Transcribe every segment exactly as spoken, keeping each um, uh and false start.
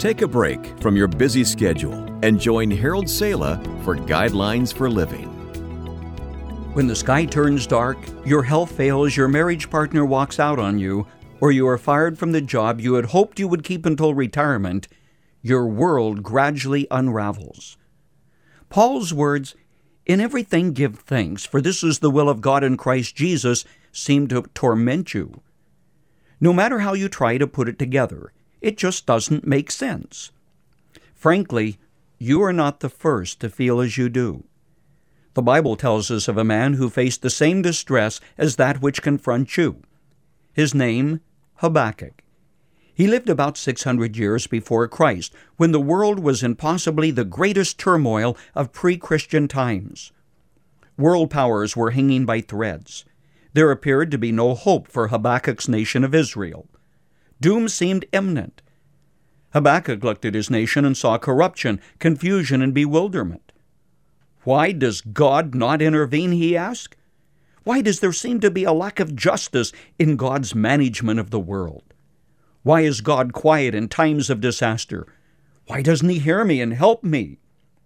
Take a break from your busy schedule and join Harold Sala for Guidelines for Living. When the sky turns dark, your health fails, your marriage partner walks out on you, or you are fired from the job you had hoped you would keep until retirement, your world gradually unravels. Paul's words, "In everything give thanks, for this is the will of God in Christ Jesus," seem to torment you. No matter how you try to put it together, it just doesn't make sense. Frankly, you are not the first to feel as you do. The Bible tells us of a man who faced the same distress as that which confronts you. His name, Habakkuk. He lived about six hundred years before Christ, when the world was in possibly the greatest turmoil of pre-Christian times. World powers were hanging by threads. There appeared to be no hope for Habakkuk's nation of Israel. Doom seemed imminent. Habakkuk looked at his nation and saw corruption, confusion, and bewilderment. Why does God not intervene, he asked? Why does there seem to be a lack of justice in God's management of the world? Why is God quiet in times of disaster? Why doesn't he hear me and help me?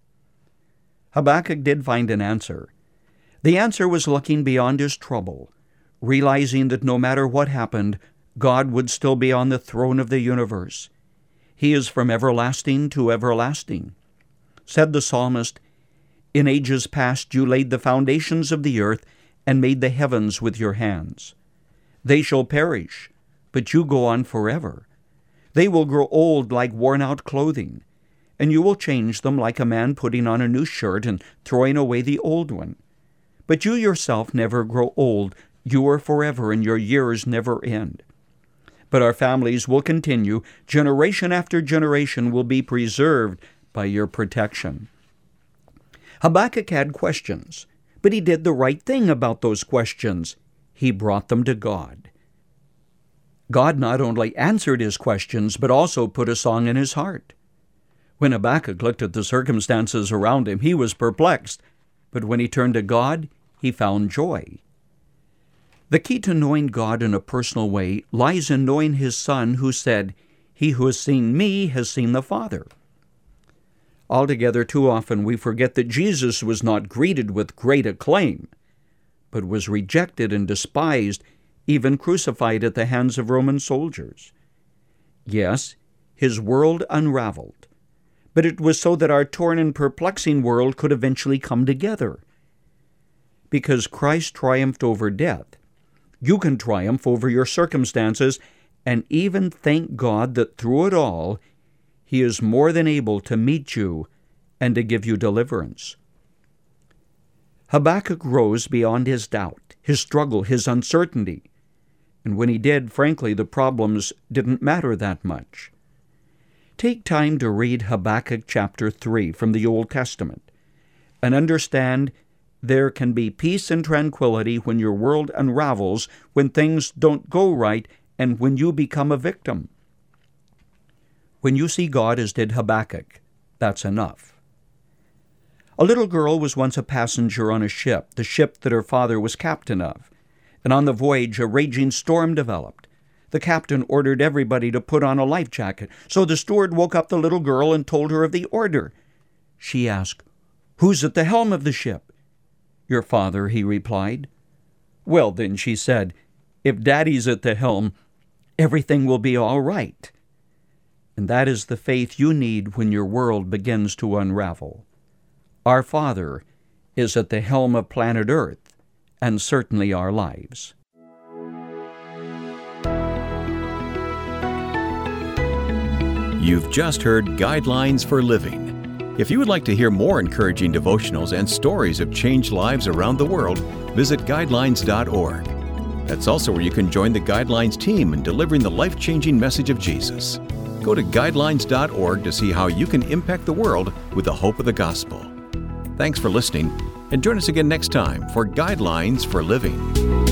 Habakkuk did find an answer. The answer was looking beyond his trouble, realizing that no matter what happened, God would still be on the throne of the universe. He is from everlasting to everlasting. Said the psalmist, "In ages past you laid the foundations of the earth and made the heavens with your hands. They shall perish, but you go on forever. They will grow old like worn-out clothing, and you will change them like a man putting on a new shirt and throwing away the old one. But you yourself never grow old. You are forever, and your years never end. But our families will continue. Generation after generation will be preserved by your protection." Habakkuk had questions, but he did the right thing about those questions. He brought them to God. God not only answered his questions, but also put a song in his heart. When Habakkuk looked at the circumstances around him, he was perplexed, but when he turned to God, he found joy. The key to knowing God in a personal way lies in knowing his Son, who said, "He who has seen me has seen the Father." Altogether, too often we forget that Jesus was not greeted with great acclaim, but was rejected and despised, even crucified at the hands of Roman soldiers. Yes, his world unraveled, but it was so that our torn and perplexing world could eventually come together. Because Christ triumphed over death, you can triumph over your circumstances and even thank God that through it all, he is more than able to meet you and to give you deliverance. Habakkuk rose beyond his doubt, his struggle, his uncertainty. And when he did, frankly, the problems didn't matter that much. Take time to read Habakkuk chapter three from the Old Testament and understand there can be peace and tranquility when your world unravels, when things don't go right, and when you become a victim. When you see God as did Habakkuk, that's enough. A little girl was once a passenger on a ship, the ship that her father was captain of. And on the voyage, a raging storm developed. The captain ordered everybody to put on a life jacket, so the steward woke up the little girl and told her of the order. She asked, "Who's at the helm of the ship?" "Your father," he replied. "Well, then," she said, "if Daddy's at the helm, everything will be all right." And that is the faith you need when your world begins to unravel. Our Father is at the helm of planet Earth, and certainly our lives. You've just heard Guidelines for Living. If you would like to hear more encouraging devotionals and stories of changed lives around the world, visit guidelines dot org. That's also where you can join the Guidelines team in delivering the life-changing message of Jesus. Go to guidelines dot org to see how you can impact the world with the hope of the gospel. Thanks for listening, and join us again next time for Guidelines for Living.